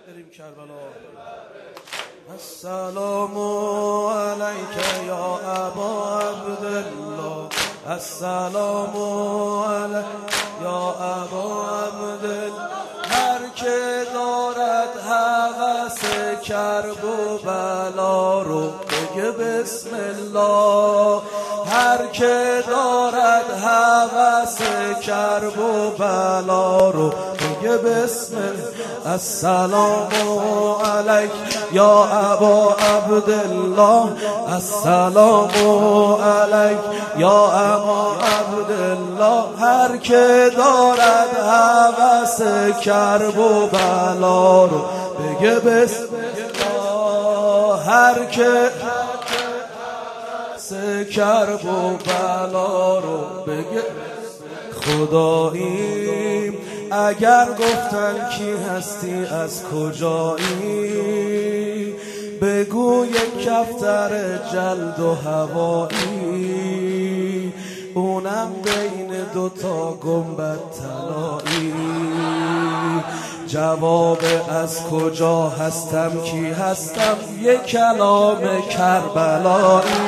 بریم کربلا. السلام علیک یا ابا عبدالله، السلام علیک یا ابا عبدالله. هر که دارد هوس کرب و بلا رو بگه بسم الله. هر که دارد هوس کرب و بلا رو بگه بسم الله. السلام علیک یا ابا عبدالله، السلام علیک یا ابا عبدالله. هر که دارد هوس کرب و بلا رو بگه بسم الله. هر که کرب و بلا رو بگه. خداییم اگر گفتن کی هستی از کجایی، بگو یک کفتر جلد و هوایی، اونم بین دوتا گنبد طلایی. جواب از کجا هستم کی هستم یک کلام کربلایی.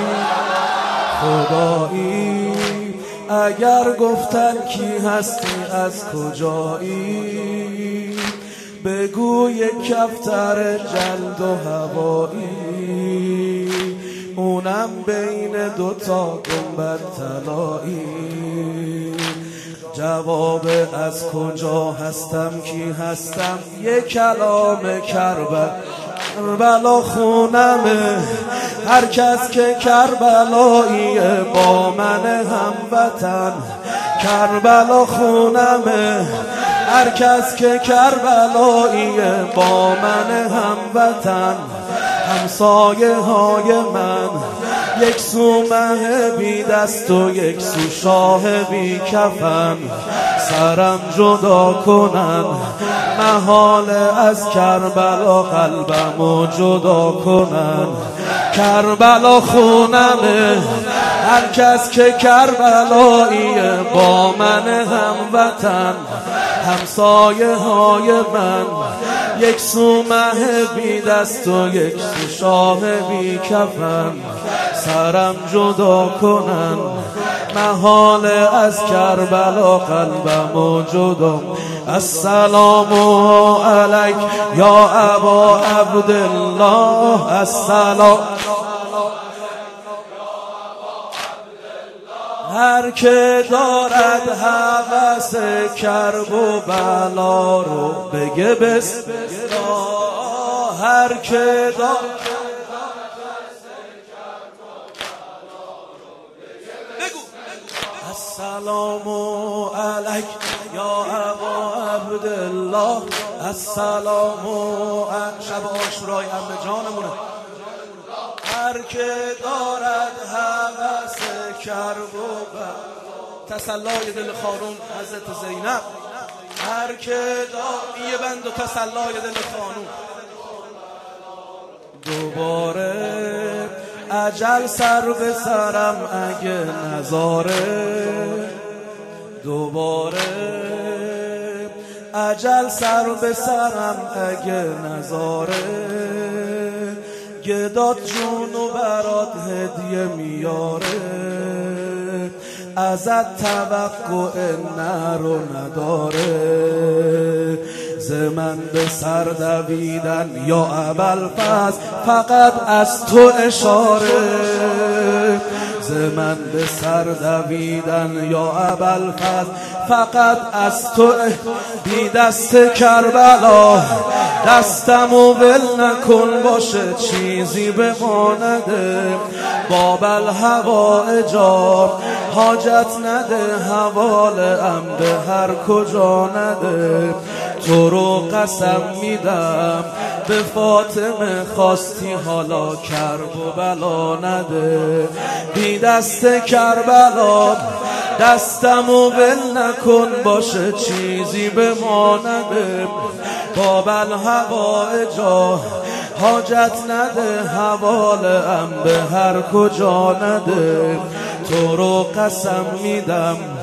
خدایی اگر گفتن کی هستی از کجایی، بگو یک کفتر جلد و هوایی، اونم بین دوتا گنبد طلایی. جواب از کجا هستم کی هستم یک کلام کربلا خونمه. هر کس که کربلایی با من هموطن، کربلا خونمه. هر کس که کربلایی با من هموطن، همسایه های من یک سو مه بی دست و یک سو شاه بی کفن، سرم جدا کنن محال از کربلا، قلبمو جدا کنن. کربلا خونمه. هر کس که کربلایی با من هموطن، همسایه های من یک سو مه بی دست و یک سو شاه بی کفن، سرم جدا کنن محال از کربلا، قلبمو جدا. السلام علیک یا ابا عبدالله، السلام. هر که دارد هوس کرب و بلا رو بگه بسم الله. هر که دارد السلام علیک یا ابا عبدالله، السلام شب عاشورای عم جانمونه. هر که دارد هوس کرب و بلا، تسلای دل خانم حضرت زینب. هر که دارد یه بند و تسلای دل خانم. دوباره اجل سر به سرم اگه نذاره، دوباره اجل سر به سرم اگه نذاره، گدات جون و برات هدیه میاره، ازت توقع نه رو نداره. ز من به سر دویدن یا ابوالفضل فقط از تو اشاره، ز من به سر دویدن یا ابوالفضل فقط از تو. بی دست کربلا دستمو ول نکن، باشه چیزی بمانده. باب الهوائجا حاجت نده، حواله‌ام به هر کجا نده. تو رو قسم میدم به فاطمه، خواستی حالا کرب و بلا نده. بی دست کربلا دستمو ول نکن، باشه چیزی بمانده. باب الهوائجا حاجت نده، حواله‌ام به هر کجا نده. تو رو قسم میدم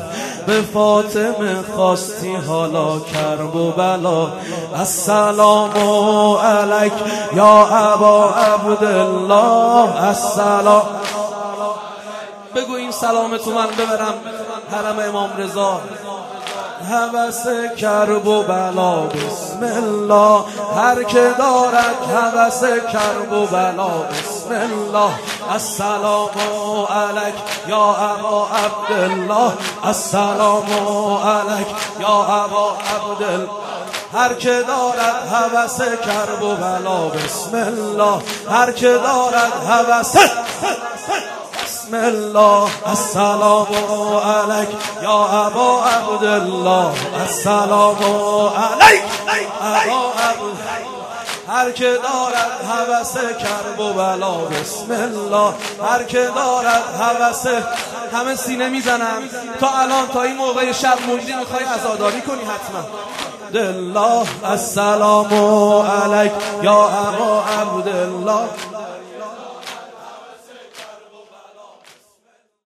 به فاطمه خواستی حالا کرب و بلا. السلام علیک یا ابا عبدالله. السلام. بگو این سلامتو من ببرم حرم امام رضا. هوس کرب و بلا بسم الله، هر که دارد هوس کرب و بلا بسم الله. السلام علیک یا ابا عبدالله. السلام علیک یا ابا عبدالله. هر که دارد هوس کرب و بلا بسم الله، هر که دارد هوس بسم الله. السلام علیک یا ابا عبدالله. السلام علیک ابا عبدالله. هر که دارد هوس کرب و بلا بسم الله، هر که دارد هوس. همه سینه میزنم تا الان، تا این موقع شب مجدی میخوای عزاداری کنی حتما. الله. السلام علیک یا ابا عبدالله.